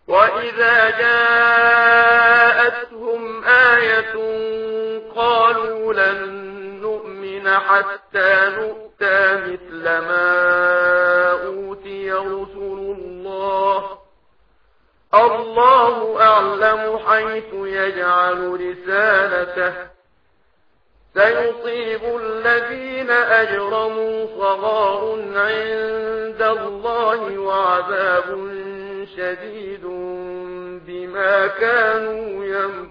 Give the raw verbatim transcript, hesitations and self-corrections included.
وإذا جاءتهم آية قالوا لن نؤمن حتى نؤتى مثل ما أوتي رسل الله الله أعلم حيث يجعل رسالته سيصيب الذين أجرموا صغار عند الله وعذاب شديد بما كانوا يمكرون